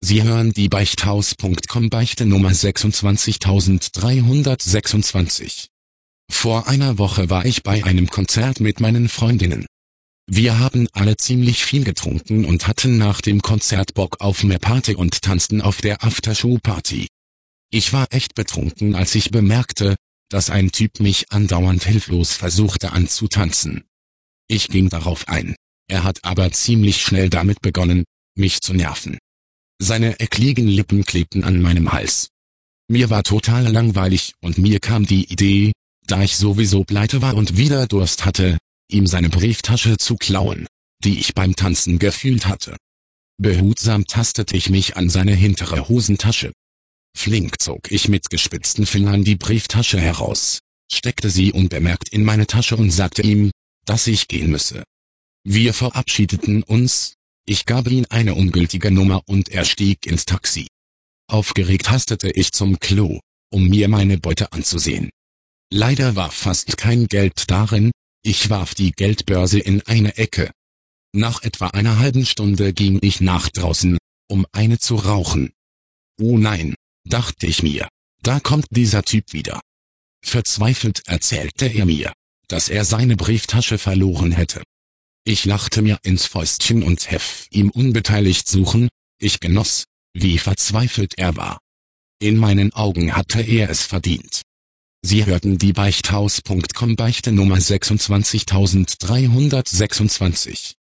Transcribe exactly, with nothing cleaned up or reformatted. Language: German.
Sie hören die Beichthaus Punkt com Beichte Nummer sechsundzwanzigtausenddreihundertsechsundzwanzig. Vor einer Woche war ich bei einem Konzert mit meinen Freundinnen. Wir haben alle ziemlich viel getrunken und hatten nach dem Konzert Bock auf mehr Party und tanzten auf der Aftershow-Party. Ich war echt betrunken, als ich bemerkte, dass ein Typ mich andauernd hilflos versuchte anzutanzen. Ich ging darauf ein. Er hat aber ziemlich schnell damit begonnen, mich zu nerven. Seine ekligen Lippen klebten an meinem Hals. Mir war total langweilig und mir kam die Idee, da ich sowieso pleite war und wieder Durst hatte, ihm seine Brieftasche zu klauen, die ich beim Tanzen gefühlt hatte. Behutsam tastete ich mich an seine hintere Hosentasche. Flink zog ich mit gespitzten Fingern die Brieftasche heraus, steckte sie unbemerkt in meine Tasche und sagte ihm, dass ich gehen müsse. Wir verabschiedeten uns. Ich gab ihm eine ungültige Nummer und er stieg ins Taxi. Aufgeregt hastete ich zum Klo, um mir meine Beute anzusehen. Leider war fast kein Geld darin, ich warf die Geldbörse in eine Ecke. Nach etwa einer halben Stunde ging ich nach draußen, um eine zu rauchen. Oh nein, dachte ich mir, da kommt dieser Typ wieder. Verzweifelt erzählte er mir, dass er seine Brieftasche verloren hätte. Ich lachte mir ins Fäustchen und half ihm unbeteiligt suchen. Ich genoss, wie verzweifelt er war. In meinen Augen hatte er es verdient. Sie hörten die Beichthaus Punkt com Beichte Nummer sechsundzwanzigtausenddreihundertsechsundzwanzig.